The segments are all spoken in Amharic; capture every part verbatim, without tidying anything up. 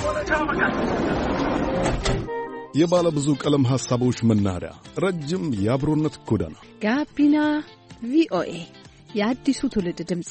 የባለ ብዙ ቀለም ሐሳቦች መናኸሪያ ረጅም የአብሮነት ጎዳና ጋቢና ቪኦኤ የአዲሱ ትውልድ ድምጽ።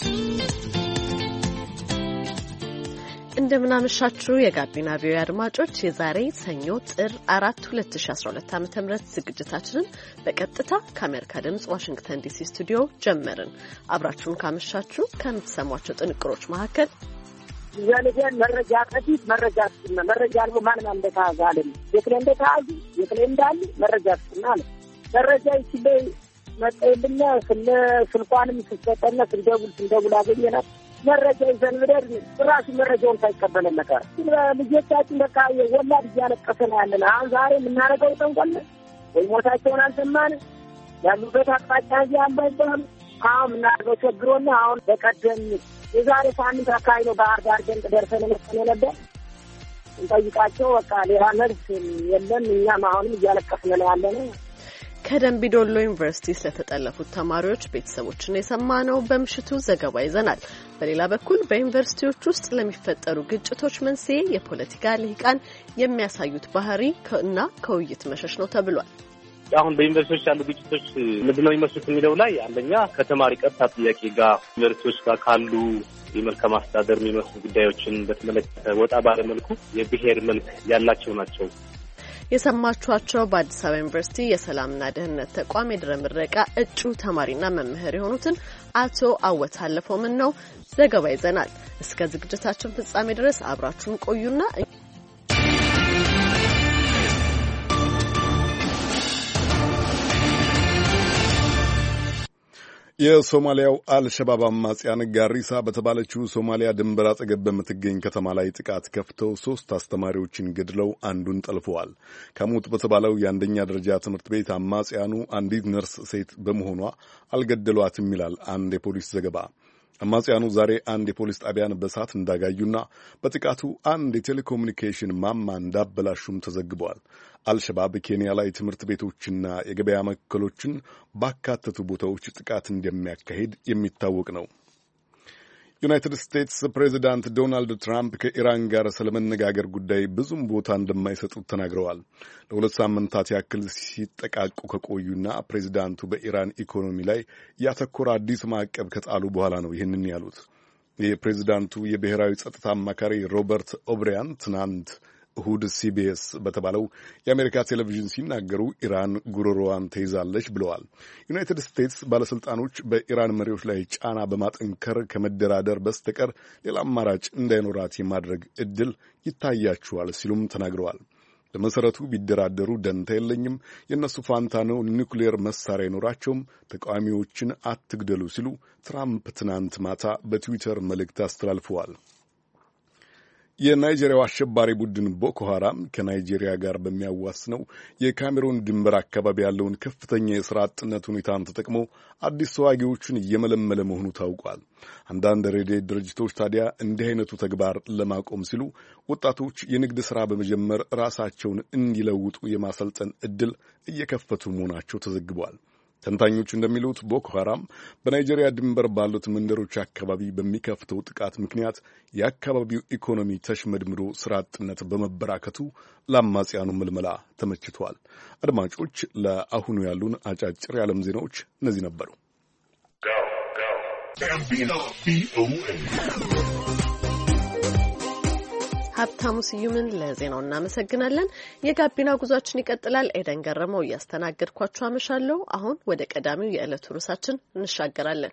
እንደምናመሻችሁ የጋቢና ቪኦኤ አድማጮች፣ የዛሬ ሰኞ ጥር አራት ሁለት ሺህ አስራ ሁለት ዓ.ም ዝግጅታችንን በቀጥታ ከአሜሪካ ድምጽ ዋሽንግተን ዲሲ ስቱዲዮ ጀመርን። አብራችሁን ካመሻችሁ ከምትሰሟቸው ጥንቅሮች መካከል ያለገን መረጃ ከፊት መረጃ ስና መረጃ ነው ማን ማን እንደታዘ አለ የክለ እንደታዘ የክለ እንዳለ መረጃ ስና አለ መረጃ ይችላል መጣይልና ስለ ስልኳንም ሲሰጠና እንደጉል እንደጉል አገኘና መረጃ ይዘን ምድር ራሱ መረጃውን ሳይቀበል ነበር ልጆቻችን በቃ የወላድ እያለቀሰና ያለና አሁን ዛሬ የምናረገው ተንቆል ወይ ሞታቸውን አልሰማን ያሉበት አቅጣጫ ያምባይባል አሁን እናርገው ቸግሮና አሁን በቀደም የዛሬ ሳምንት አካባቢ ነው ባህር ዳር ደንቅ ደርሰን መጥተን ነበር እንጠይቃቸው በቃ ሌላ መልስ የለም። እኛም አሁንም እያለቀስን ነው ያለነው። ከደምቢ ዶሎ ዩኒቨርሲቲ ስለተጠለፉት ተማሪዎች ቤተሰቦችን የሰማነው በምሽቱ ዘገባ ይዘናል። በሌላ በኩል በዩኒቨርሲቲዎች ውስጥ ለሚፈጠሩ ግጭቶች መንስኤ የፖለቲካ ልሂቃን የሚያሳዩት ባህሪ እና ከውይይት መሸሽ ነው ተብሏል። አሁን በዩኒቨርሲቲዎች ያሉ ግጭቶች ምንድነው የሚመስሉት የሚለው ላይ አንደኛ ከተማሪ ቀጥታ ጥያቄ ጋር ዩኒቨርሲቲዎች ጋር ካሉ የመልካም አስተዳደር የሚመስሉ ጉዳዮችን በተመለከተ ወጣ ባለ መልኩ የብሔር መልክ ያላቸው ናቸው። የሰማችኋቸው በአዲስ አበባ ዩኒቨርሲቲ የሰላምና ደህንነት ተቋም የድህረ ምረቃ እጩ ተማሪና መምህር የሆኑትን አቶ አወት አለፈውምን ነው። ዘገባ ይዘናል። እስከ ዝግጅታችን ፍጻሜ ድረስ አብራችሁን ቆዩና የሶማሊያው አልሸባብ አማጽያን ጋሪሳ በተባለችው ሶማሊያ ድንበር አጠገብ በምትገኝ ከተማ ላይ ጥቃት ከፍተው ሶስት አስተማሪዎችን ገድለው አንዱን ጠልፈዋል። ከሙት በተባለው የአንደኛ ደረጃ ትምህርት ቤት አማጽያኑ አንዲት ነርስ ሴት በመሆኗ አልገደሏትም ይላል አንድ የፖሊስ ዘገባ። አማጽያኑ ዛሬ አንድ የፖሊስ ጣቢያን በእሳት እንዳጋዩና በጥቃቱ አንድ የቴሌኮሙኒኬሽን ማማ እንዳበላሹም ተዘግበዋል። አልሸባብ ኬንያ ላይ ትምህርት ቤቶችና የገበያ ማዕከሎችን ባካተቱ ቦታዎች ጥቃት እንደሚያካሂድ የሚታወቅ ነው። ዩናይትድ ስቴትስ ፕሬዚዳንት ዶናልድ ትራምፕ ከኢራን ጋር ስለመነጋገር ጉዳይ ብዙም ቦታ እንደማይሰጡት ተናግረዋል። ለሁለት ሳምንታት ያክል ሲጠቃቁ ከቆዩና ፕሬዚዳንቱ በኢራን ኢኮኖሚ ላይ ያተኮረ አዲስ ማዕቀብ ከጣሉ በኋላ ነው ይህንን ያሉት። የፕሬዚዳንቱ የብሔራዊ ጸጥታ አማካሪ ሮበርት ኦብሪያን ትናንት እሁድ ሲቢኤስ በተባለው የአሜሪካ ቴሌቪዥን ሲናገሩ ኢራን ጉሮሮዋን ተይዛለች ብለዋል። ዩናይትድ ስቴትስ ባለስልጣኖች በኢራን መሪዎች ላይ ጫና በማጠንከር ከመደራደር በስተቀር ሌላ አማራጭ እንዳይኖራት የማድረግ እድል ይታያቸዋል ሲሉም ተናግረዋል። በመሰረቱ ቢደራደሩ ደንታ የለኝም፣ የእነሱ ፋንታ ነው፣ ኒውክሌር መሳሪያ አይኖራቸውም፣ ተቃዋሚዎችን አትግደሉ ሲሉ ትራምፕ ትናንት ማታ በትዊተር መልእክት አስተላልፈዋል። የናይጄሪያው አሸባሪ ቡድን ቦኮ ሐራም ከናይጄሪያ ጋር በሚያዋስነው የካሜሩን ድንበር አካባቢ ያለውን ከፍተኛ የሥራ አጥነት ሁኔታን ተጠቅሞ አዲስ ተዋጊዎችን እየመለመለ መሆኑ ታውቋል። አንዳንድ ረድኤት ድርጅቶች ታዲያ እንዲህ አይነቱ ተግባር ለማቆም ሲሉ ወጣቶች የንግድ ሥራ በመጀመር ራሳቸውን እንዲለውጡ የማሰልጠን ዕድል እየከፈቱ መሆናቸው ተዘግቧል። ተንታኞች እንደሚሉት ቦኮ ሐራም በናይጄሪያ ድንበር ባሉት መንደሮች አካባቢ በሚከፍተው ጥቃት ምክንያት የአካባቢው ኢኮኖሚ ተሽመድምዶ ስራ አጥነት በመበራከቱ ለአማጽያኑ ምልመላ ተመችቷል። አድማጮች፣ ለአሁኑ ያሉን አጫጭር የዓለም ዜናዎች እነዚህ ነበሩ። ሀብታሙ ስዩምን ለዜናው እናመሰግናለን። የጋቢና ጉዟችን ይቀጥላል። ኤደን ገረመው እያስተናገድኳችሁ አመሻለሁ። አሁን ወደ ቀዳሚው የዕለቱ ርዕሳችን እንሻገራለን።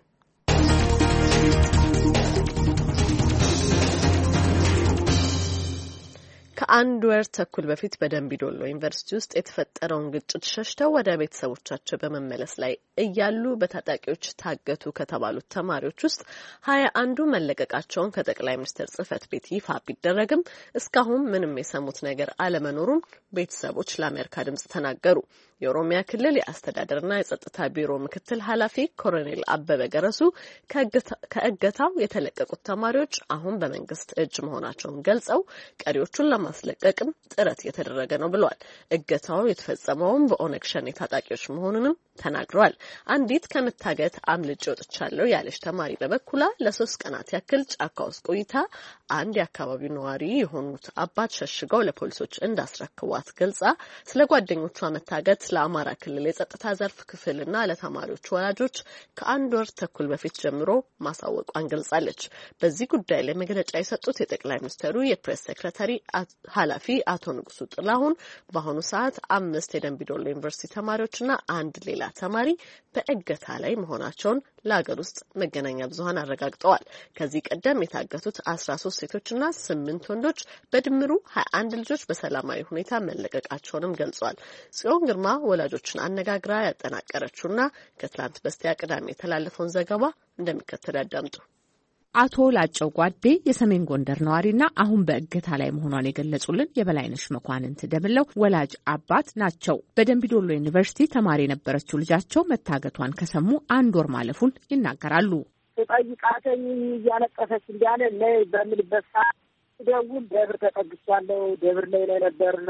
ከአንድ ወር ተኩል በፊት በደምቢ ዶሎ ዩኒቨርሲቲ ውስጥ የተፈጠረውን ግጭት ሸሽተው ወደ ቤተሰቦቻቸው በመመለስ ላይ እያሉ በታጣቂዎች ታገቱ ከተባሉት ተማሪዎች ውስጥ ሀያ አንዱ መለቀቃቸውን ከጠቅላይ ሚኒስትር ጽህፈት ቤት ይፋ ቢደረግም እስካሁን ምንም የሰሙት ነገር አለመኖሩን ቤተሰቦች ለአሜሪካ ድምጽ ተናገሩ። የኦሮሚያ ክልል የአስተዳደርና የጸጥታ ቢሮ ምክትል ኃላፊ ኮሎኔል አበበ ገረሱ ከእገታው የተለቀቁት ተማሪዎች አሁን በመንግስት እጅ መሆናቸውን ገልጸው ቀሪዎቹን ለማስለቀቅም ጥረት እየተደረገ ነው ብለዋል። እገታው የተፈጸመውም በኦነግ ሸኔ ታጣቂዎች መሆኑንም ተናግረዋል። አንዲት ከመታገት አምልጬ ወጥቻለሁ ያለች ተማሪ በበኩላ ለሶስት ቀናት ያክል ጫካ ውስጥ ቆይታ አንድ የአካባቢው ነዋሪ የሆኑት አባት ሸሽገው ለፖሊሶች እንዳስረክቧት ገልጻ ስለ ጓደኞቿ መታገት ለአማራ ክልል የጸጥታ ዘርፍ ክፍልና ለተማሪዎች ወላጆች ከአንድ ወር ተኩል በፊት ጀምሮ ማሳወቋን ገልጻለች። በዚህ ጉዳይ ላይ መግለጫ የሰጡት የጠቅላይ ሚኒስትሩ የፕሬስ ሴክሬታሪ ኃላፊ አቶ ንጉሱ ጥላሁን በአሁኑ ሰዓት አምስት የደንቢዶሎ ዩኒቨርሲቲ ተማሪዎችና አንድ ሌላ ተማሪ በእገታ ላይ መሆናቸውን ለሀገር ውስጥ መገናኛ ብዙኃን አረጋግጠዋል። ከዚህ ቀደም የታገቱት አስራ ሶስት ሴቶችና ስምንት ወንዶች በድምሩ ሀያ አንድ ልጆች በሰላማዊ ሁኔታ መለቀቃቸውንም ገልጿል። ጽዮን ግርማ ወላጆችን አነጋግራ ያጠናቀረችውና ከትላንት በስቲያ ቅዳሜ የተላለፈውን ዘገባ እንደሚከተል ያዳምጡ። አቶ ላጨው ጓዴ የሰሜን ጎንደር ነዋሪና አሁን በእገታ ላይ መሆኗን የገለጹልን የበላይነሽ መኳንንት ደምለው ወላጅ አባት ናቸው። በደንቢዶሎ ዩኒቨርሲቲ ተማሪ የነበረችው ልጃቸው መታገቷን ከሰሙ አንድ ወር ማለፉን ይናገራሉ። ጠይቃተኝ እያለቀሰች እንዳለ ላይ በምልበት ሰዓት ደውል ደብር ተጠግቻለሁ፣ ደብር ላይ ላይ ነበርና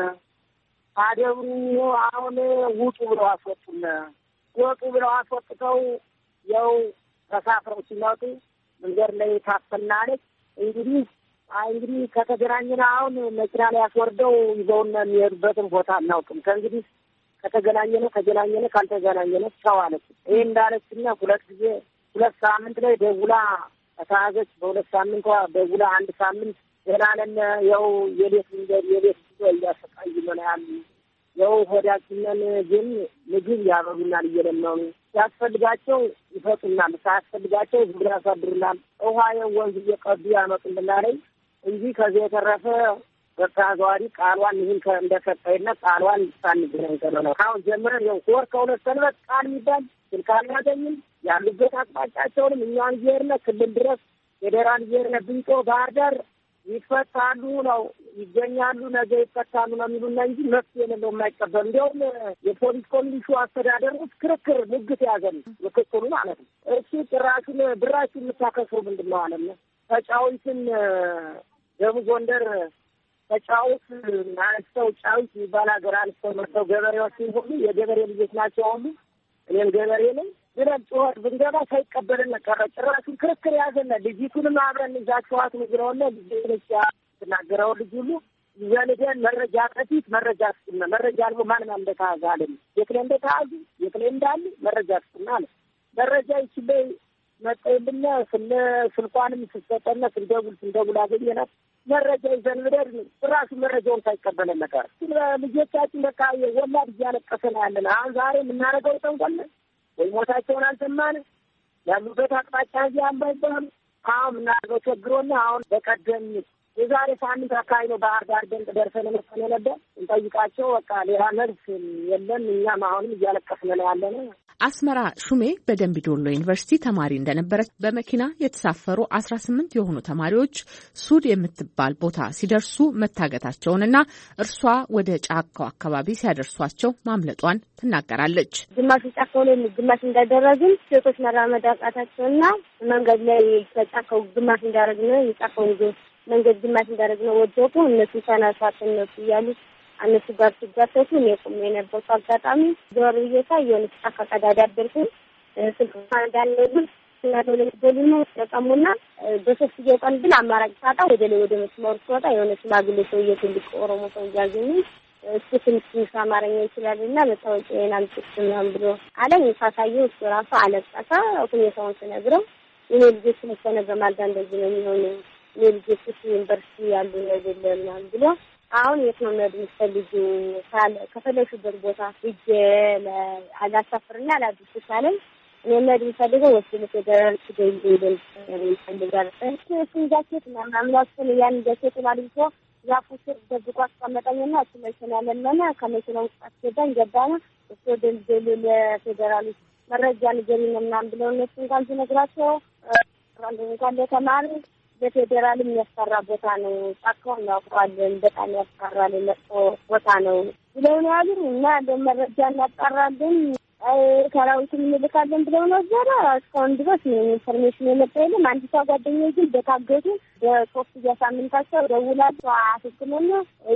አደብሩ አሁን ውጡ ብለው አስወጡና ወጡ ብለው አስወጥተው ያው ተሳፍረው ሲመጡ መንገድ ላይ ታፈናለች። እንግዲህ እንግዲህ ከተገናኘን አሁን መኪና ላይ ያስወርደው ይዘውና የሚሄዱበትን ቦታ አናውቅም። ከእንግዲህ ከተገናኘነ ተገናኘነ ካልተገናኘነ ቻው አለች። ይሄ እንዳለችና ሁለት ጊዜ ሁለት ሳምንት ላይ ደውላ ተያዘች። በሁለት ሳምንቷ ደውላ አንድ ሳምንት ገናለን ያው የሌት መንገድ የሌት ጉዞ እያሰቃዩን ያሉ ያው ሆዳችንን ግን ምግብ ያበሉናል እየለመኑ ያስፈልጋቸው ይፈጡናል፣ ሳያስፈልጋቸው ዝም ብለው ያሳድሩናል። ውሃ የወንዝ እየቀዱ ያመጡልናል እንጂ ከዚህ የተረፈ በተዘዋዋሪ ቃሏን ይህን እንደሰጠይና ቃሏን ሳንገናኝ ነው። ካሁን ጀምረን ያው ወር ከሁለት ሰንበት ቃል የሚባል ስልክ አናገኝም። ያሉበት አቅጣጫቸውንም እኛን እየሄድን ክልል ድረስ ፌዴራል እየሄድን ብንጮ ባህር ዳር ይፈታሉ ነው ይገኛሉ፣ ነገ ይፈታሉ ነው የሚሉና እንጂ መፍትሄ የሌለው የማይቀበል እንዲያውም የፖሊስ ኮሚሽኑ አስተዳደር ውስጥ ክርክር ሙግት ያዘን ምክክሉ ማለት ነው። እሱ ጭራሹን ብራችሁ የምታከስሩ ምንድን ነው አለም ተጫዊትን ደቡብ ጎንደር ተጫዊት አንስተው ጫዊት የሚባል ሀገር አንስተው መጥተው ገበሬዎች ሁሉ የገበሬ ልጆች ናቸው ሁሉ እኔም ገበሬ ነኝ ብለን ጩኸት ብንገባ ሳይቀበልን ቀረ። ጭራሹን ክርክር ያዘን። ልጅቱንም አብረን ይዛችኋት ንግረውና ልጅ ተናገረው ልጅ ሁሉ ይዘንደን መረጃ ከፊት መረጃ ስጥና መረጃ አልቦ ማንም እንደታዘ አለን። የክለ እንደታዘ የክለ እንዳለ መረጃ ስጥና አለ። መረጃ ይችላል መጣይልና ስለ ስልኳንም ተሰጠና ስንደውል ስንደውል አገኘናት። መረጃ ይዘን ብደር ጭራሹ መረጃውን ሳይቀበልን ቀረ። ልጆቻችን በቃ የወላድ እያለቀሰን ያለን አሁን ዛሬ የምናደርገው ጠንቆል ወይ ሞታቸውን አልሰማን ያሉበት አቅጣጫ እዚህ አንባይባል። አሁን ምናደርገው ቸግሮና አሁን በቀደም የዛሬ ሳምንት አካባቢ ነው ባህር ዳር ደንቅ ደርሰን መሰለ ነበር እንጠይቃቸው። በቃ ሌላ መልስ የለም። እኛም አሁንም እያለቀስን ነው ያለነው። አስመራ ሹሜ በደንቢዶሎ ዩኒቨርሲቲ ተማሪ እንደነበረች በመኪና የተሳፈሩ አስራ ስምንት የሆኑ ተማሪዎች ሱድ የምትባል ቦታ ሲደርሱ መታገታቸውንና እርሷ ወደ ጫካው አካባቢ ሲያደርሷቸው ማምለጧን ትናገራለች። ግማሽ ጫካው ላይ ግማሽ እንዳደረግን ሴቶች መራመድ አቃታቸውና መንገድ ላይ ተጫካው ግማሽ እንዳደረግን የጫካው መንገድ ግማሽ እንዳደረግን ወደቁ። እነሱ ተነሳት እነሱ እያሉ እነሱ ጋር ሲጋተቱ እኔ ቆሜ ነበር። አጋጣሚ ዞር ብዬታ የሆነ ጫካ ቀዳዳ አደርኩ ስልክ እንዳለኝ ስለሆነ ደልሞ ተቀሙና በሶስት ቀን ግን አማራጭ ሳጣ ወደ ላይ ወደ መስመር ወጣ። የሆነ ሽማግሌ ሰው የትልቅ ኦሮሞ ሰው ያገኘ እሱ ትንሽ አማርኛ ይችላልና መታወቂያን አምጥተናል ብሎ አለኝ። ሳሳየው እሱ ራሱ አለቀሰ። ሁኔታውን ተነግረው እኔ ልጅ ስለሆነ ማልዳ እንደዚህ ነው የሚሆነው የልጆች ዩኒቨርሲቲ ያሉ ነገር ምናምን ብሎ አሁን የት ነው የምትፈልጉ ካለ ከፈለሹበት ቦታ እጄ ለአላሳፍርና አላድርስ ካለኝ እኔ መድን ፈልገው ወስዶ ለፌደራል ሲገኝ ይደል ይፈልጋል። እሱ ጃኬት ምናምን አስፈል ያን ጃኬት ማለት ነው ዛፉ ስር ደብቆ አስቀመጠኝና እሱ መኪና ለለና ከመኪናው አስገባኝ ገባና እሱ ደል ለፌደራል መረጃ ንገሪኝ ምናምን ብለው እነሱ እንኳን ሲነግራቸው እንኳን ለተማሪ በፌደራል የሚያስፈራ ቦታ ነው፣ ጫካው እናውቀዋለን፣ በጣም ያስፈራል፣ መጥፎ ቦታ ነው ብለው ነው ያሉን። እና ለመረጃ እናጣራለን ሰራዊቱን እንልካለን ብለው ነበር። እስካሁን ድረስ ኢንፎርሜሽን የመጣ የለም። አንድ ሰው ጓደኛዬ ግን በታገቱ በሶስት ሳምንታቸው ደውላቸው አስክመና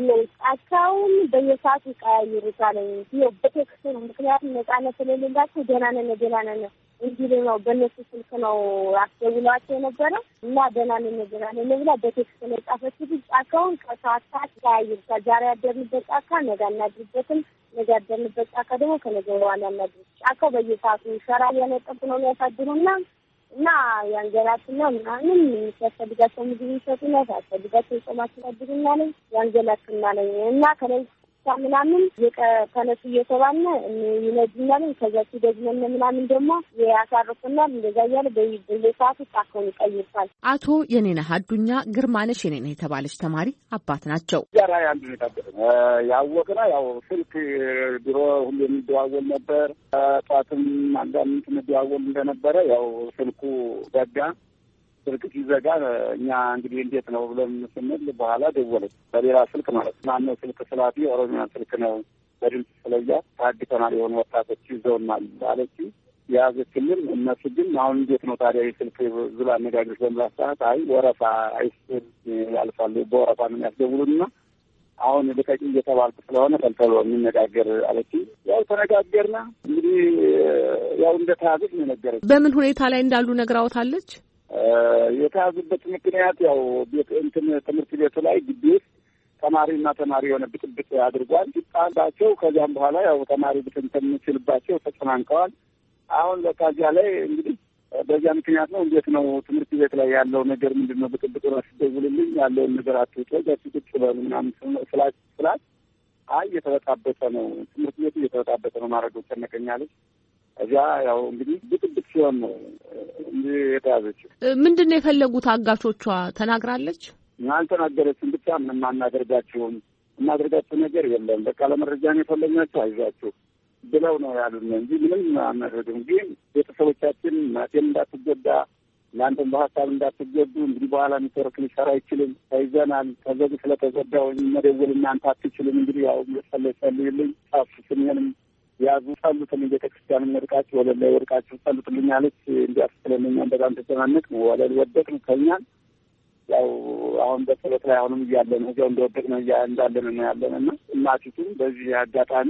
ጫካውን በየሰዓቱ ይቀያይሩታል። ይኸው በቴክስት ነው። ምክንያቱም ነጻነት ስለሌላቸው ደህና ነን ደህና ነን እንዲሉ ነው። በእነሱ ስልክ ነው አስደውሏቸው የነበረ እና ደህና ነን ደህና ነን ብላ በቴክስት ነው የጻፈችው። ጫካውን ከሰዓት ሰዓት ይቀያይሩታል። ዛሬ ያደርንበት ጫካ ነገ እናድርበትም፣ ነገ ያደርንበት ጫካ ደግሞ ከነገ በኋላ እናድርበት። ጫካው በየሰዓቱ ሸራ እያነጠፉ ነው የሚያሳድሩና እና ያንገላትና ምናምን ሲያስፈልጋቸው ምግብ ይሰጡና ሲያስፈልጋቸው ጾማቸው ያድሩና ነው ያንገላትና ነው እና ከላይ ምናምን የቀነሱ እየተባለ ይነጅናል። ከዛ ሲደግመን ምናምን ደግሞ ያሳርፉናል። እንደዛ እያለ በየሰዓቱ ጫካውን ይቀይርታል። አቶ የኔነህ አዱኛ ግርማነሽ የኔነህ የተባለች ተማሪ አባት ናቸው። ያራ አንዱ የታገደ ያወቅና ያው ስልክ ድሮ ሁሉ የሚደዋወል ነበር። ጧትም አንዳንድ የሚደዋወል እንደነበረ ያው ስልኩ ዘጋ። ስልክ ሲዘጋ እኛ እንግዲህ እንዴት ነው ብለን ስንል በኋላ ደወለች በሌላ ስልክ ማለት ነው። ማነው ስልክ ስላፊ ኦሮሚያ ስልክ ነው በድምፅ ስለያ ታድተናል የሆኑ ወጣቶች ይዘውናል አለች። የያዘችልን እነሱ ግን አሁን እንዴት ነው ታዲያ የስልክ ዝላ አነጋገሮች በምላስ ሰዓት አይ ወረፋ አይስል ያልፋሉ በወረፋ ነው ያስደውሉና አሁን ልቀቂ እየተባልኩ ስለሆነ ተልተሎ የሚነጋገር አለች። ያው ተነጋገርና እንግዲህ ያው እንደተያዘች ነው ነገረች። በምን ሁኔታ ላይ እንዳሉ ነግራውታለች። የተያዙበት ምክንያት ያው እንትን ትምህርት ቤቱ ላይ ግቢ ውስጥ ተማሪና ተማሪ የሆነ ብጥብጥ አድርጓል ሲጣላቸው። ከዚያም በኋላ ያው ተማሪ ብትንትን የሚችልባቸው ተጨናንቀዋል። አሁን ለካዚያ ላይ እንግዲህ በዚያ ምክንያት ነው እንዴት ነው ትምህርት ቤት ላይ ያለው ነገር ምንድን ነው ብጥብጥ ነው ሲደውልልኝ ያለውን ነገር አትውጡ ጋር ቁጭ በሉ ምናምን ስላት ስላት አይ እየተበጣበጠ ነው ትምህርት ቤቱ እየተበጣበጠ ነው ማድረግ ጨነቀኛለች። እዚያ ያው እንግዲህ ብጥብጥ ሲሆን ነው እንዲህ የተያዘችው። ምንድን ነው የፈለጉት አጋቾቿ ተናግራለች? አልተናገረችም። ብቻ ምንም አናደርጋችሁም እናደርጋችሁ ነገር የለም በቃ ለመረጃ ነው የፈለግናችሁ አይዟችሁ ብለው ነው ያሉን እንጂ ምንም አናደርግም። ግን ቤተሰቦቻችን እናቴም እንዳትጎዳ እናንተም በሀሳብ እንዳትጎዱ እንግዲህ በኋላ ኔትወርክ ሊሰራ አይችልም ተይዘናል። ከዚህ ስለተጎዳው መደወል እናንተ አትችልም። እንግዲህ ያው መሰለኝ ጸልዩልኝ ጻፉ ስሜንም ያዙ ጸሉትን ቤተክርስቲያን ወድቃችሁ ወለል ላይ ወድቃችሁ ጸሉትልኝ አለች። እንዲያስፈልኝ በጣም ተጨናነቅ ወለል ወደቅን ከኛን ያው አሁን በጸሎት ላይ አሁንም እያለን እዚያው እንደወደቅን እንዳለን ነው ያለንና እናቲቱም በዚህ አጋጣሚ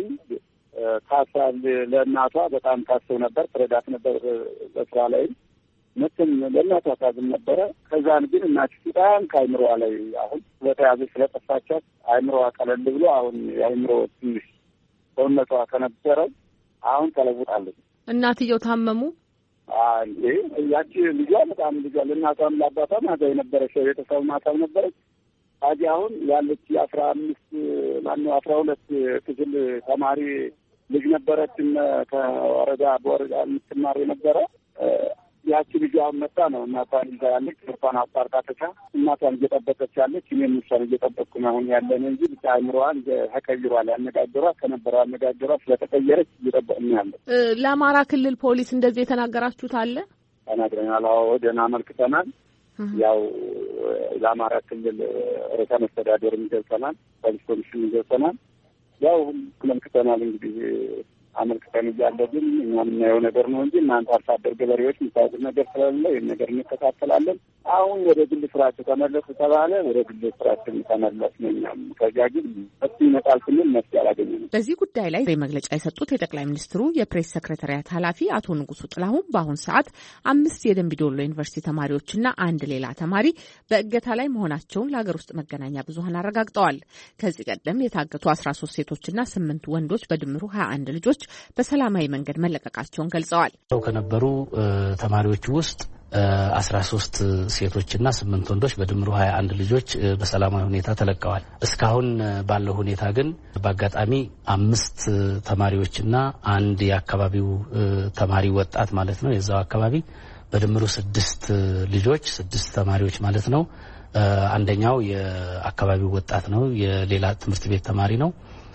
ታሳል ለእናቷ በጣም ታስብ ነበር ትረዳት ነበር በስራ ላይ ምንም ለእናቷ ታዝም ነበረ። ከዛን ግን እናቲቱ በጣም ከአይምሮዋ ላይ አሁን ስለተያዘች ስለጠፋቻት አይምሮዋ ቀለል ብሎ አሁን የአይምሮ ትንሽ ሰውነቷ ከነበረው አሁን ተለውጣለች። እናትየው ታመሙ። አይ ያቺ ልጇ በጣም ልጇ ለእናቷም ለአባቷም አዛ የነበረች ቤተሰብ ማታም ነበረች። ታዲያ አሁን ያለች የአስራ አምስት ማነው አስራ ሁለት ክፍል ተማሪ ልጅ ነበረች ከወረዳ በወረዳ የምትማር የነበረ ያቺ ልጇ መጣ ነው እናቷን ይዛ ያለች እሷን አጣርታ ተካ እናቷን እየጠበቀች ያለች እኔም እሷን እየጠበቅኩ ነው አሁን ያለን እንጂ ብቻ አይምሮዋን ተቀይሯል። ያነጋገሯ ከነበረው አነጋገሯ ስለተቀየረች እየጠበቅን ያለ። ለአማራ ክልል ፖሊስ እንደዚህ የተናገራችሁት አለ? ተናግረናል። አዎ ወደና መልክተናል። ያው ለአማራ ክልል ርዕሰ መስተዳድር ገልጸናል። ፖሊስ ኮሚሽን ገልጸናል። ያው መልክተናል። እንግዲህ አመልክተን እያለ ግን እኛ የምናየው ነገር ነው እንጂ እናንተ አርሶ አደር ገበሬዎች የምታውቁት ነገር ስለሌለ ይህን ነገር እንከታተላለን። አሁን ወደ ግል ስራቸው ተመለሱ ተባለ። ወደ ግል ስራችን ተመለስ ነው። እኛም ከዚያ ግን እሱ ይመጣል ስንል መፍትሄ አላገኘንም። በዚህ ጉዳይ ላይ መግለጫ የሰጡት የጠቅላይ ሚኒስትሩ የፕሬስ ሴክሬታሪያት ኃላፊ አቶ ንጉሱ ጥላሁን በአሁን ሰዓት አምስት የደንቢ ዶሎ ዩኒቨርሲቲ ተማሪዎችና አንድ ሌላ ተማሪ በእገታ ላይ መሆናቸውን ለሀገር ውስጥ መገናኛ ብዙኃን አረጋግጠዋል። ከዚህ ቀደም የታገቱ አስራ ሶስት ሴቶችና ስምንት ወንዶች በድምሩ ሀያ አንድ ልጆች በሰላማዊ መንገድ መለቀቃቸውን ገልጸዋል። ከነበሩ ተማሪዎች ውስጥ አስራ ሶስት ሴቶችና ስምንት ወንዶች በድምሩ ሀያ አንድ ልጆች በሰላማዊ ሁኔታ ተለቀዋል። እስካሁን ባለው ሁኔታ ግን በአጋጣሚ አምስት ተማሪዎችና አንድ የአካባቢው ተማሪ ወጣት ማለት ነው የዛው አካባቢ በድምሩ ስድስት ልጆች ስድስት ተማሪዎች ማለት ነው። አንደኛው የአካባቢው ወጣት ነው፣ የሌላ ትምህርት ቤት ተማሪ ነው።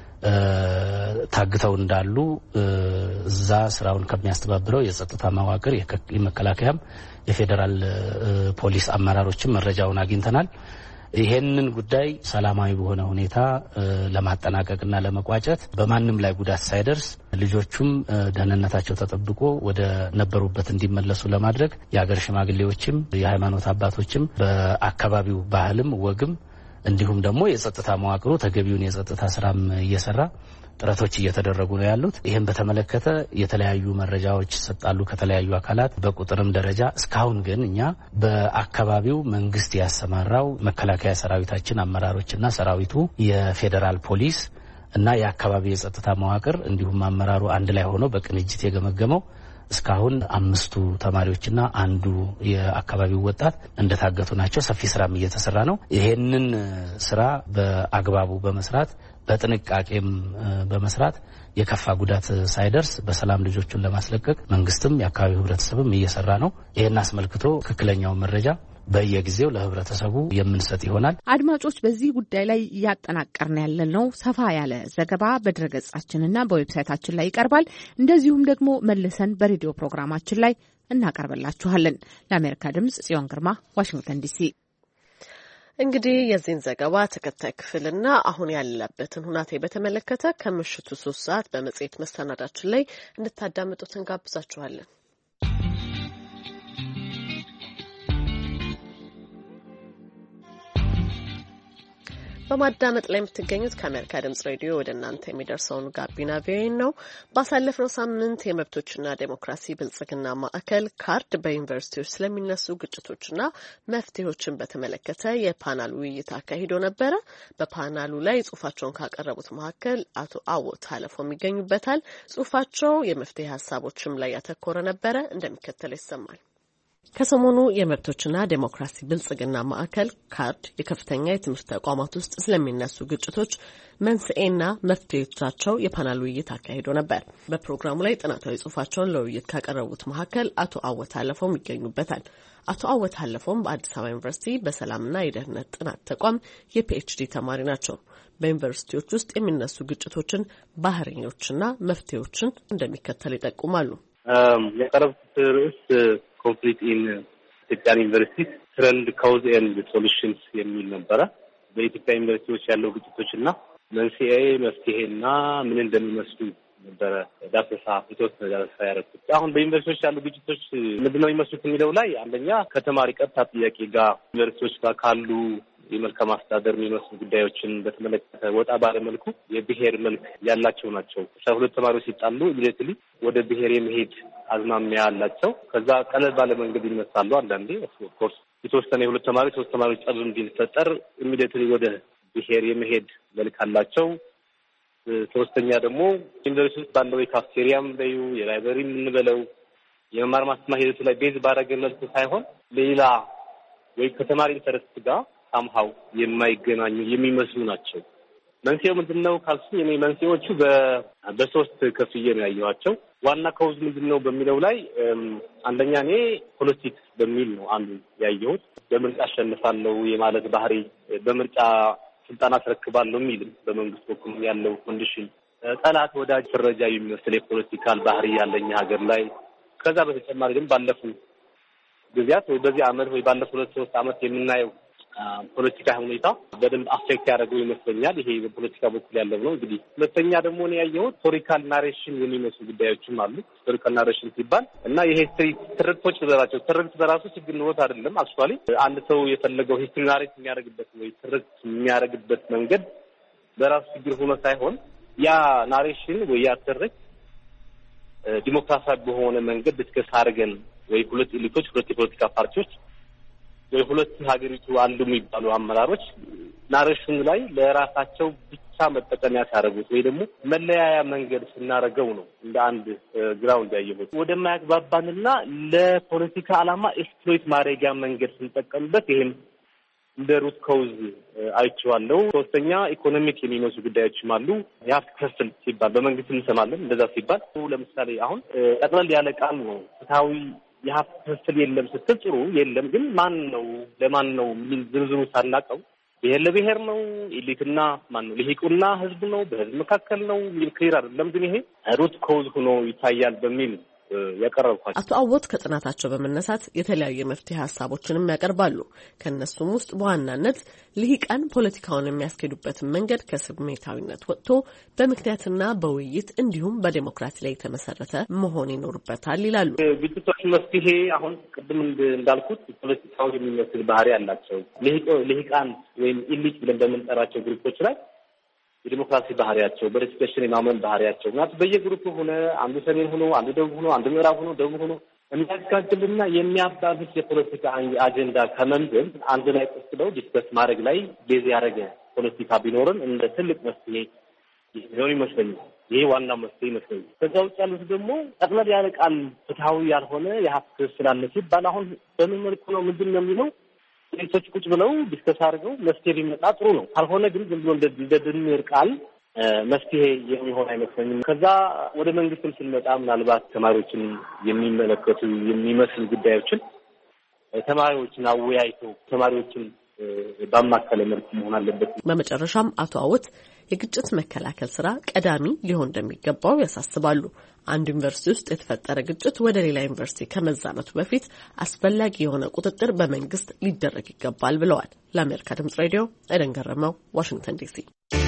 ታግተው እንዳሉ እዛ ስራውን ከሚያስተባብረው የጸጥታ መዋቅር የመከላከያም የፌደራል ፖሊስ አመራሮችም መረጃውን አግኝተናል። ይሄንን ጉዳይ ሰላማዊ በሆነ ሁኔታ ለማጠናቀቅና ለመቋጨት በማንም ላይ ጉዳት ሳይደርስ ልጆቹም ደህንነታቸው ተጠብቆ ወደ ነበሩበት እንዲመለሱ ለማድረግ የሀገር ሽማግሌዎችም የሃይማኖት አባቶችም በአካባቢው ባህልም ወግም እንዲሁም ደግሞ የጸጥታ መዋቅሩ ተገቢውን የጸጥታ ስራም እየሰራ ጥረቶች እየተደረጉ ነው ያሉት። ይሄን በተመለከተ የተለያዩ መረጃዎች ይሰጣሉ ከተለያዩ አካላት በቁጥርም ደረጃ። እስካሁን ግን እኛ በአካባቢው መንግስት ያሰማራው መከላከያ ሰራዊታችን አመራሮችና ሰራዊቱ የፌዴራል ፖሊስ እና የአካባቢ የጸጥታ መዋቅር እንዲሁም አመራሩ አንድ ላይ ሆኖ በቅንጅት የገመገመው እስካሁን አምስቱ ተማሪዎችና አንዱ የአካባቢው ወጣት እንደታገቱ ናቸው። ሰፊ ስራም እየተሰራ ነው። ይሄንን ስራ በአግባቡ በመስራት በጥንቃቄም በመስራት የከፋ ጉዳት ሳይደርስ በሰላም ልጆቹን ለማስለቀቅ መንግስትም የአካባቢው ህብረተሰብም እየሰራ ነው። ይሄን አስመልክቶ ትክክለኛው መረጃ በየጊዜው ለህብረተሰቡ የምንሰጥ ይሆናል። አድማጮች፣ በዚህ ጉዳይ ላይ ያጠናቀርን ያለነው ሰፋ ያለ ዘገባ በድረገጻችንና በዌብሳይታችን ላይ ይቀርባል። እንደዚሁም ደግሞ መልሰን በሬዲዮ ፕሮግራማችን ላይ እናቀርብላችኋለን። ለአሜሪካ ድምጽ ጽዮን ግርማ፣ ዋሽንግተን ዲሲ። እንግዲህ የዚህን ዘገባ ተከታይ ክፍልና አሁን ያለበትን ሁናቴ በተመለከተ ከምሽቱ ሶስት ሰዓት በመጽሔት መሰናዳችን ላይ እንድታዳምጡት እንጋብዛችኋለን። በማዳመጥ ላይ የምትገኙት ከአሜሪካ ድምጽ ሬዲዮ ወደ እናንተ የሚደርሰውን ጋቢና ቪኦኤ ነው። ባሳለፍነው ሳምንት የመብቶችና ዴሞክራሲ ብልጽግና ማዕከል ካርድ በዩኒቨርሲቲዎች ስለሚነሱ ግጭቶችና መፍትሄዎችን በተመለከተ የፓናል ውይይት አካሂዶ ነበረ። በፓናሉ ላይ ጽሁፋቸውን ካቀረቡት መካከል አቶ አወት ሀለፎም ይገኙበታል። ጽሁፋቸው የመፍትሄ ሀሳቦችም ላይ ያተኮረ ነበረ። እንደሚከተለው ይሰማል። ከሰሞኑ የመብቶችና ዴሞክራሲ ብልጽግና ማዕከል ካርድ የከፍተኛ የትምህርት ተቋማት ውስጥ ስለሚነሱ ግጭቶች መንስኤና መፍትሄዎቻቸው የፓናል ውይይት አካሂዶ ነበር። በፕሮግራሙ ላይ ጥናታዊ ጽሁፋቸውን ለውይይት ካቀረቡት መካከል አቶ አወት ሀለፎም ይገኙበታል። አቶ አወት ሀለፎም በአዲስ አበባ ዩኒቨርሲቲ በሰላምና የደህንነት ጥናት ተቋም የፒኤችዲ ተማሪ ናቸው። በዩኒቨርሲቲዎች ውስጥ የሚነሱ ግጭቶችን ባህሪዎችና መፍትሄዎችን እንደሚከተል ይጠቁማሉ። ያቀረቡት ርዕስ ኮንፍሊክት ኢን ኢትዮጵያን ዩኒቨርሲቲ ትሬንድ ካውዝ ኤንድ ሶሉሽንስ የሚል ነበረ። በኢትዮጵያ ዩኒቨርሲቲዎች ያለው ግጭቶችና መንስኤ መፍትሄና ምን እንደሚመስሉ ነበረ ዳሰሳ የተወሰነ ዳሰሳ ያደረኩት። አሁን በዩኒቨርሲቲዎች ያሉ ግጭቶች ምንድነው የሚመስሉት የሚለው ላይ አንደኛ ከተማሪ ቀጥታ ጥያቄ ጋር ዩኒቨርሲቲዎች ጋር ካሉ የመልካም አስተዳደር የሚመስሉ ጉዳዮችን በተመለከተ ወጣ ባለ መልኩ የብሔር መልክ ያላቸው ናቸው። ሁለት ተማሪዎች ሲጣሉ ኢሚዲየትሊ ወደ ብሔር የመሄድ አዝማሚያ ያላቸው፣ ከዛ ቀለል ባለ መንገድ ይነሳሉ። አንዳንዴ ኦፍኮርስ የተወሰነ የሁለት ተማሪዎች ሶስት ተማሪዎች ጠብ እንዲፈጠር ኢሚዲየትሊ ወደ ብሔር የመሄድ መልክ አላቸው። ሶስተኛ ደግሞ ዩኒቨርሲቲ ውስጥ ባለው የካፍቴሪያም በዩ የላይብረሪ የምንበለው የመማር ማስተማር ሂደቱ ላይ ቤዝ ባረገ መልኩ ሳይሆን ሌላ ወይ ከተማሪ ኢንተረስት ጋር ሳምሃው የማይገናኙ የሚመስሉ ናቸው። መንስኤው ምንድነው ካልሱ እኔ መንስኤዎቹ በሶስት ከፍዬ ነው ያየኋቸው። ዋና ካውዝ ምንድነው በሚለው ላይ አንደኛ እኔ ፖለቲክስ በሚል ነው አንዱ ያየሁት። በምርጫ አሸንፋለሁ የማለት ባህሪ፣ በምርጫ ስልጣን አስረክባለሁ የሚልም በመንግስት በኩል ያለው ኮንዲሽን፣ ጠላት ወዳጅ ፍረጃ የሚመስል የፖለቲካል ባህሪ ያለኝ ሀገር ላይ። ከዛ በተጨማሪ ግን ባለፉት ጊዜያት ወይ በዚህ አመት ወይ ባለፉት ሁለት ሶስት አመት የምናየው ፖለቲካ ሁኔታ በደንብ አፌክት ያደረገው ይመስለኛል። ይሄ በፖለቲካ በኩል ያለው ነው። እንግዲህ ሁለተኛ ደግሞ ነው ያየሁት ሂስቶሪካል ናሬሽን የሚመስሉ ጉዳዮችም አሉ። ሂስቶሪካል ናሬሽን ሲባል እና የሂስትሪ ትርክቶች በራቸው ትርክት በራሱ ችግር ኖት አይደለም። አክቹአሊ አንድ ሰው የፈለገው ሂስትሪ ናሬት የሚያደርግበት ወይ ትርክት የሚያደርግበት መንገድ በራሱ ችግር ሆኖ ሳይሆን ያ ናሬሽን ወይ ያ ትርክት ዲሞክራሲያዊ በሆነ መንገድ ዲስከስ አድርገን ወይ ሁለት ኤሊቶች ሁለት የፖለቲካ ፓርቲዎች ወይ ሁለት ሀገሪቱ አሉ የሚባሉ አመራሮች ናሬሽኑ ላይ ለራሳቸው ብቻ መጠቀሚያ ሲያደርጉት ወይ ደግሞ መለያያ መንገድ ስናደርገው ነው እንደ አንድ ግራውንድ ያየሁት። ወደማያግባባንና ለፖለቲካ ዓላማ ኤክስፕሎይት ማድረጊያ መንገድ ስንጠቀምበት ይሄም እንደ ሩት ኮዝ አይቼዋለሁ። ሶስተኛ ኢኮኖሚክ የሚመስሉ ጉዳዮችም አሉ። የሀብት ክፍፍል ሲባል በመንግስት እንሰማለን። እንደዛ ሲባል ለምሳሌ አሁን ጠቅለል ያለ ቃል ነው ፍትሃዊ የሀብት ክፍፍል የለም ስትል ጥሩ የለም፣ ግን ማን ነው ለማን ነው ምን ዝርዝሩ ሳናቀው ብሔር ለብሔር ነው ኤሊትና ማን ነው ልሂቁና ህዝብ ነው በህዝብ መካከል ነው የሚል ክሊር አይደለም። ግን ይሄ ሩት ኮዝ ሆኖ ይታያል በሚል ያቀረብኳቸው። አቶ አወት ከጥናታቸው በመነሳት የተለያዩ መፍትሄ ሀሳቦችንም ያቀርባሉ። ከነሱም ውስጥ በዋናነት ልሂቃን ፖለቲካውን የሚያስኬዱበትን መንገድ ከስሜታዊነት ወጥቶ በምክንያትና በውይይት እንዲሁም በዲሞክራሲ ላይ የተመሰረተ መሆን ይኖርበታል ይላሉ። ግጭቶች መፍትሄ አሁን ቅድም እንዳልኩት ፖለቲካውን የሚመስል ባህሪ ያላቸው ልሂቃን ወይም ኢሊት ብለን በምንጠራቸው ግሩፖች ላይ የዲሞክራሲ ባህሪያቸው በዲስከሽን የማመን ባህሪያቸው ማለት በየግሩፑ ሆነ አንዱ ሰሜን ሆኖ አንዱ ደቡብ ሆኖ አንዱ ምዕራብ ሆኖ ደቡብ ሆኖ የሚያጋጭልና የሚያባብስ የፖለቲካ አጀንዳ ከመንገድ አንድ ላይ ተስለው ዲስከስ ማድረግ ላይ ቤዝ ያደረገ ፖለቲካ ቢኖርን እንደ ትልቅ መፍትሄ ነው ይመስለኛል። ይሄ ዋና መፍትሄ ይመስለኛል። ከዛ ውጭ ያሉት ደግሞ ጠቅለል ያለ ቃል ፍትሃዊ ያልሆነ የሀብት ስላለ ሲባል አሁን በምን መልኩ ነው ምንድን ነው የሚለው ሌሎች ቁጭ ብለው ዲስከስ አድርገው መፍትሄ ቢመጣ ጥሩ ነው። ካልሆነ ግን ዝም ብሎ እንደ ድምር ቃል መፍትሄ የሚሆን አይመስለኝም። ከዛ ወደ መንግስትም ስንመጣ ምናልባት ተማሪዎችን የሚመለከቱ የሚመስሉ ጉዳዮችን ተማሪዎችን አወያይተው ተማሪዎችን ባማከለ መልኩ መሆን አለበት። በመጨረሻም አቶ አወት የግጭት መከላከል ስራ ቀዳሚ ሊሆን እንደሚገባው ያሳስባሉ። አንድ ዩኒቨርሲቲ ውስጥ የተፈጠረ ግጭት ወደ ሌላ ዩኒቨርሲቲ ከመዛመቱ በፊት አስፈላጊ የሆነ ቁጥጥር በመንግስት ሊደረግ ይገባል ብለዋል። ለአሜሪካ ድምጽ ሬዲዮ ኤደን ገረመው፣ ዋሽንግተን ዲሲ።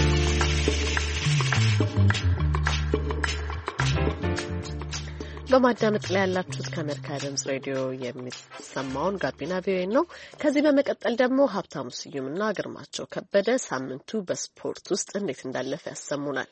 በማዳመጥ ላይ ያላችሁት ከአሜሪካ ድምጽ ሬዲዮ የሚሰማውን ጋቢና ቪኦኤ ነው። ከዚህ በመቀጠል ደግሞ ሀብታሙ ስዩምና ግርማቸው ከበደ ሳምንቱ በስፖርት ውስጥ እንዴት እንዳለፈ ያሰሙናል።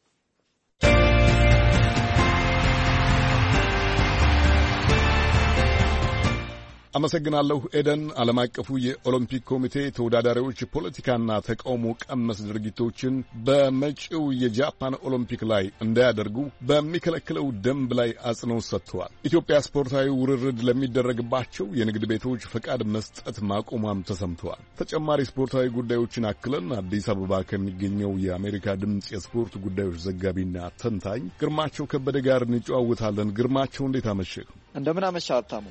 አመሰግናለሁ ኤደን። ዓለም አቀፉ የኦሎምፒክ ኮሚቴ ተወዳዳሪዎች ፖለቲካና ተቃውሞ ቀመስ ድርጊቶችን በመጪው የጃፓን ኦሎምፒክ ላይ እንዳያደርጉ በሚከለክለው ደንብ ላይ አጽንኦት ሰጥተዋል። ኢትዮጵያ ስፖርታዊ ውርርድ ለሚደረግባቸው የንግድ ቤቶች ፈቃድ መስጠት ማቆሟም ተሰምተዋል። ተጨማሪ ስፖርታዊ ጉዳዮችን አክለን አዲስ አበባ ከሚገኘው የአሜሪካ ድምፅ የስፖርት ጉዳዮች ዘጋቢና ተንታኝ ግርማቸው ከበደ ጋር እንጨዋወታለን። ግርማቸው እንዴት አመሸህ? እንደምን አመሸህ ሀብታሙ?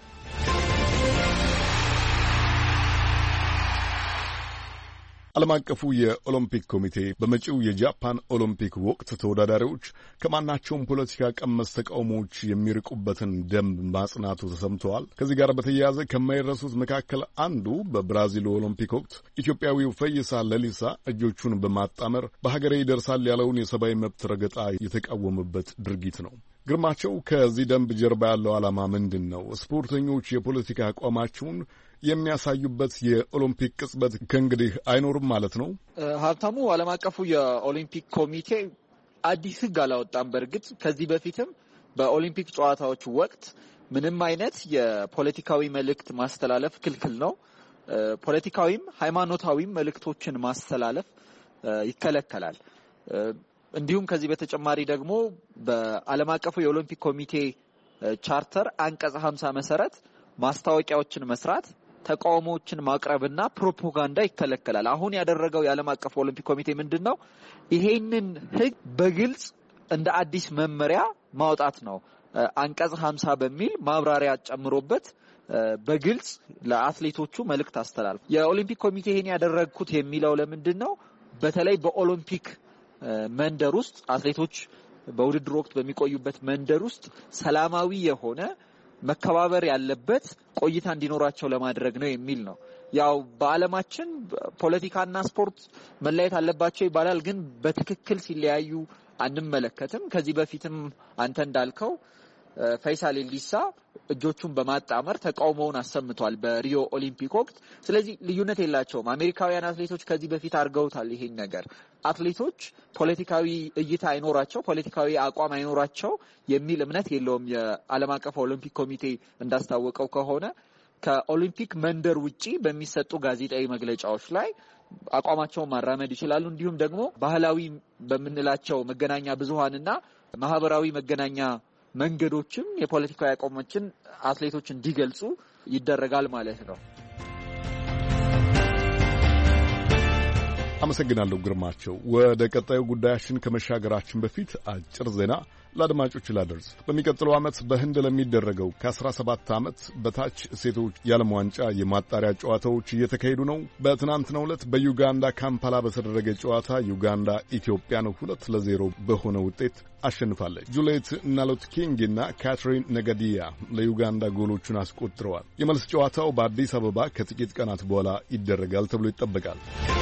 ዓለም አቀፉ የኦሎምፒክ ኮሚቴ በመጪው የጃፓን ኦሎምፒክ ወቅት ተወዳዳሪዎች ከማናቸውም ፖለቲካ ቀመስ ተቃውሞዎች የሚርቁበትን ደንብ ማጽናቱ ተሰምተዋል። ከዚህ ጋር በተያያዘ ከማይረሱት መካከል አንዱ በብራዚል ኦሎምፒክ ወቅት ኢትዮጵያዊው ፈይሳ ለሊሳ እጆቹን በማጣመር በሀገሬ ይደርሳል ያለውን የሰብአዊ መብት ረገጣ የተቃወመበት ድርጊት ነው። ግርማቸው፣ ከዚህ ደንብ ጀርባ ያለው ዓላማ ምንድን ነው? ስፖርተኞች የፖለቲካ አቋማቸውን የሚያሳዩበት የኦሎምፒክ ቅጽበት ከእንግዲህ አይኖርም ማለት ነው? ሀብታሙ፣ ዓለም አቀፉ የኦሊምፒክ ኮሚቴ አዲስ ሕግ አላወጣም። በእርግጥ ከዚህ በፊትም በኦሊምፒክ ጨዋታዎች ወቅት ምንም አይነት የፖለቲካዊ መልእክት ማስተላለፍ ክልክል ነው። ፖለቲካዊም ሃይማኖታዊም መልእክቶችን ማስተላለፍ ይከለከላል። እንዲሁም ከዚህ በተጨማሪ ደግሞ በዓለም አቀፉ የኦሎምፒክ ኮሚቴ ቻርተር አንቀጽ ሀምሳ መሰረት ማስታወቂያዎችን መስራት፣ ተቃውሞዎችን ማቅረብና ፕሮፓጋንዳ ይከለከላል። አሁን ያደረገው የዓለም አቀፍ ኦሎምፒክ ኮሚቴ ምንድን ነው? ይሄንን ህግ በግልጽ እንደ አዲስ መመሪያ ማውጣት ነው። አንቀጽ ሀምሳ በሚል ማብራሪያ ጨምሮበት በግልጽ ለአትሌቶቹ መልእክት አስተላልፍ። የኦሎምፒክ ኮሚቴ ይሄን ያደረግኩት የሚለው ለምንድን ነው? በተለይ በኦሎምፒክ መንደር ውስጥ አትሌቶች በውድድር ወቅት በሚቆዩበት መንደር ውስጥ ሰላማዊ የሆነ መከባበር ያለበት ቆይታ እንዲኖራቸው ለማድረግ ነው የሚል ነው። ያው በዓለማችን ፖለቲካና ስፖርት መለየት አለባቸው ይባላል፣ ግን በትክክል ሲለያዩ አንመለከትም። ከዚህ በፊትም አንተ እንዳልከው ፈይሳ ሌሊሳ እጆቹን በማጣመር ተቃውሞውን አሰምቷል በሪዮ ኦሊምፒክ ወቅት። ስለዚህ ልዩነት የላቸውም። አሜሪካውያን አትሌቶች ከዚህ በፊት አድርገውታል ይሄን ነገር። አትሌቶች ፖለቲካዊ እይታ አይኖራቸው፣ ፖለቲካዊ አቋም አይኖራቸው የሚል እምነት የለውም። የዓለም አቀፍ ኦሊምፒክ ኮሚቴ እንዳስታወቀው ከሆነ ከኦሊምፒክ መንደር ውጪ በሚሰጡ ጋዜጣዊ መግለጫዎች ላይ አቋማቸውን ማራመድ ይችላሉ። እንዲሁም ደግሞ ባህላዊ በምንላቸው መገናኛ ብዙሃንና ማህበራዊ መገናኛ መንገዶችም የፖለቲካዊ አቋሞችን አትሌቶች እንዲገልጹ ይደረጋል ማለት ነው። አመሰግናለሁ ግርማቸው። ወደ ቀጣዩ ጉዳያችን ከመሻገራችን በፊት አጭር ዜና ለአድማጮች ላደርስ። በሚቀጥለው ዓመት በህንድ ለሚደረገው ከአስራ ሰባት ዓመት በታች ሴቶች የዓለም ዋንጫ የማጣሪያ ጨዋታዎች እየተካሄዱ ነው። በትናንትናው ዕለት በዩጋንዳ ካምፓላ በተደረገ ጨዋታ ዩጋንዳ ኢትዮጵያን ሁለት ለዜሮ በሆነ ውጤት አሸንፋለች። ጁሌት ናሎት ኪንግ እና ካትሪን ነጋዲያ ለዩጋንዳ ጎሎቹን አስቆጥረዋል። የመልስ ጨዋታው በአዲስ አበባ ከጥቂት ቀናት በኋላ ይደረጋል ተብሎ ይጠበቃል።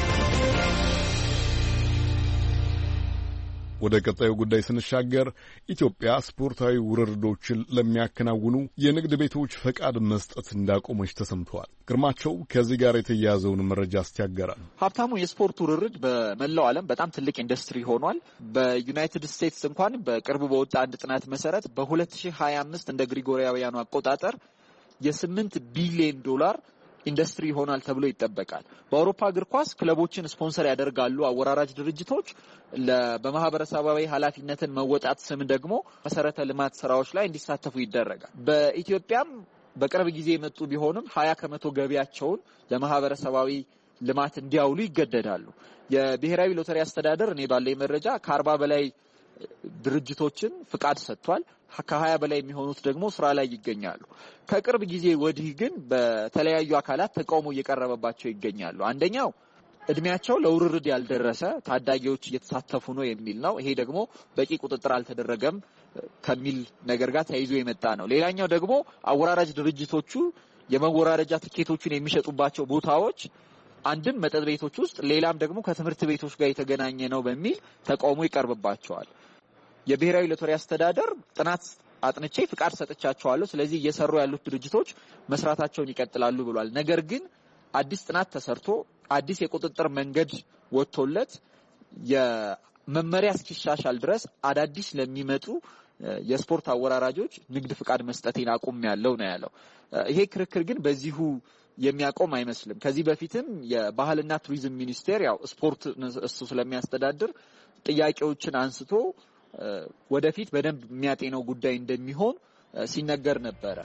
ወደ ቀጣዩ ጉዳይ ስንሻገር ኢትዮጵያ ስፖርታዊ ውርርዶችን ለሚያከናውኑ የንግድ ቤቶች ፈቃድ መስጠት እንዳቆመች ተሰምተዋል። ግርማቸው ከዚህ ጋር የተያያዘውን መረጃ አስያገራል። ሀብታሙ፣ የስፖርት ውርርድ በመላው ዓለም በጣም ትልቅ ኢንዱስትሪ ሆኗል። በዩናይትድ ስቴትስ እንኳን በቅርቡ በወጣ አንድ ጥናት መሰረት በሁለት ሺህ ሀያ አምስት እንደ ግሪጎሪያውያኑ አቆጣጠር የስምንት ቢሊዮን ዶላር ኢንዱስትሪ ይሆናል ተብሎ ይጠበቃል። በአውሮፓ እግር ኳስ ክለቦችን ስፖንሰር ያደርጋሉ አወራራጅ ድርጅቶች። በማህበረሰባዊ ኃላፊነትን መወጣት ስም ደግሞ መሰረተ ልማት ስራዎች ላይ እንዲሳተፉ ይደረጋል። በኢትዮጵያም በቅርብ ጊዜ የመጡ ቢሆንም ሀያ ከመቶ ገቢያቸውን ለማህበረሰባዊ ልማት እንዲያውሉ ይገደዳሉ። የብሔራዊ ሎተሪ አስተዳደር እኔ ባለኝ መረጃ ከአርባ በላይ ድርጅቶችን ፍቃድ ሰጥቷል። ከሀያ በላይ የሚሆኑት ደግሞ ስራ ላይ ይገኛሉ። ከቅርብ ጊዜ ወዲህ ግን በተለያዩ አካላት ተቃውሞ እየቀረበባቸው ይገኛሉ። አንደኛው እድሜያቸው ለውርርድ ያልደረሰ ታዳጊዎች እየተሳተፉ ነው የሚል ነው። ይሄ ደግሞ በቂ ቁጥጥር አልተደረገም ከሚል ነገር ጋር ተያይዞ የመጣ ነው። ሌላኛው ደግሞ አወራራጅ ድርጅቶቹ የመወራረጃ ትኬቶችን የሚሸጡባቸው ቦታዎች አንድም መጠጥ ቤቶች ውስጥ ሌላም ደግሞ ከትምህርት ቤቶች ጋር የተገናኘ ነው በሚል ተቃውሞ ይቀርብባቸዋል። የብሔራዊ ሎተሪ አስተዳደር ጥናት አጥንቼ ፍቃድ ሰጥቻቸዋለሁ፣ ስለዚህ እየሰሩ ያሉት ድርጅቶች መስራታቸውን ይቀጥላሉ ብሏል። ነገር ግን አዲስ ጥናት ተሰርቶ አዲስ የቁጥጥር መንገድ ወጥቶለት የመመሪያ እስኪሻሻል ድረስ አዳዲስ ለሚመጡ የስፖርት አወራራጆች ንግድ ፍቃድ መስጠቴን አቁሜያለሁ ነው ያለው። ይሄ ክርክር ግን በዚሁ የሚያቆም አይመስልም። ከዚህ በፊትም የባህልና ቱሪዝም ሚኒስቴር ያው ስፖርት እሱ ስለሚያስተዳድር ጥያቄዎችን አንስቶ ወደፊት በደንብ የሚያጤነው ጉዳይ እንደሚሆን ሲነገር ነበረ።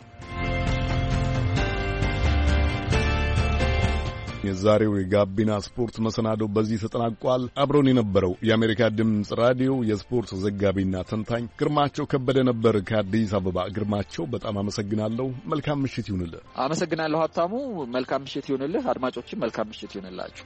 የዛሬው የጋቢና ስፖርት መሰናዶ በዚህ ተጠናቋል። አብሮን የነበረው የአሜሪካ ድምፅ ራዲዮ የስፖርት ዘጋቢና ተንታኝ ግርማቸው ከበደ ነበር ከአዲስ አበባ። ግርማቸው በጣም አመሰግናለሁ። መልካም ምሽት ይሁንልህ። አመሰግናለሁ ሀብታሙ። መልካም ምሽት ይሁንልህ። አድማጮችም መልካም ምሽት ይሁንላችሁ።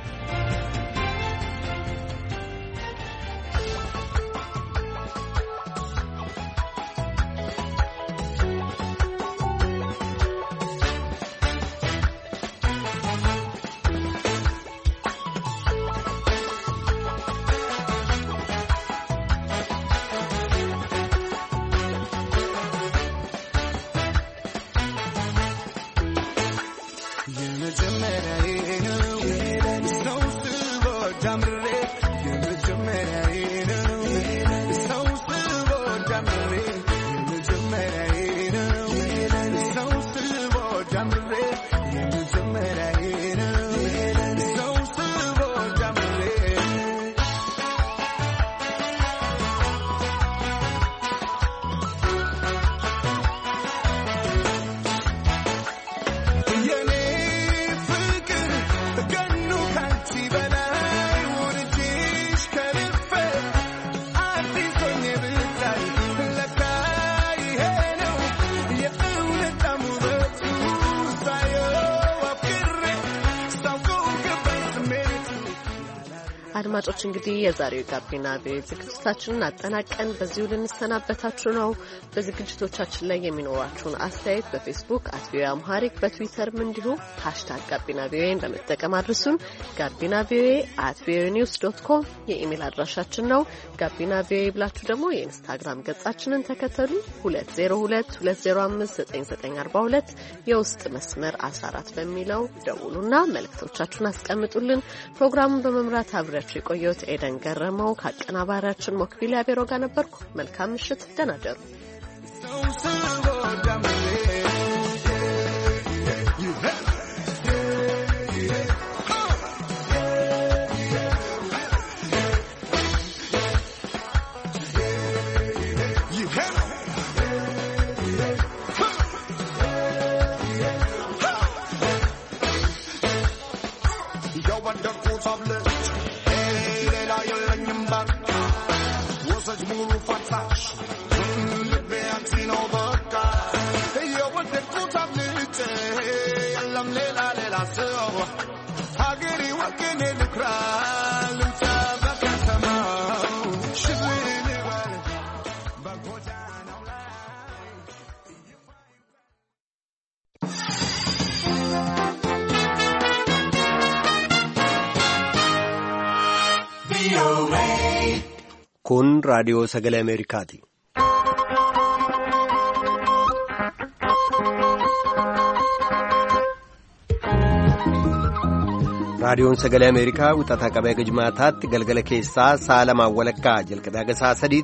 አድማጮች እንግዲህ የዛሬው ጋቢና ቤት ዝግጅታችንን አጠናቀን በዚሁ ልንሰናበታችሁ ነው። በዝግጅቶቻችን ላይ የሚኖራችሁን አስተያየት በፌስቡክ አት ቪኦኤ አምሃሪክ በትዊተርም እንዲሁ ሃሽታግ ጋቢና ቪኦኤን በመጠቀም አድርሱን። ጋቢና ቪኦኤ አት ቪኦኤ ኒውስ ዶት ኮም የኢሜል አድራሻችን ነው። ጋቢና ቪኦኤ ብላችሁ ደግሞ የኢንስታግራም ገጻችንን ተከተሉ። ሁለት ዜሮ ሁለት ሁለት ዜሮ አምስት ዘጠኝ ዘጠኝ አርባ ሁለት የውስጥ መስመር አስራ አራት በሚለው ደውሉና መልእክቶቻችሁን አስቀምጡልን። ፕሮግራሙን በመምራት አብሬያችሁ የቆየሁት ኤደን ገረመው ከአቀናባሪያችን ሞክቢል ያቤሮ ጋር ነበርኩ። መልካም ምሽት፣ ደህና ደሩ። Move fantastic. የለም ሌላ ሌላ ሰው ሀገሬ ወገኔ ልኩራ ልምጣ በከተማው ሽብር ልበል በጎዳናው ላይ kun raadiyoo sagalee Ameerikaati. raadiyoon sagalee Ameerikaa wixataa qabee jimaataatti galgala keessaa sa'a lamaan walakkaa jalqabee haga sa'a sadii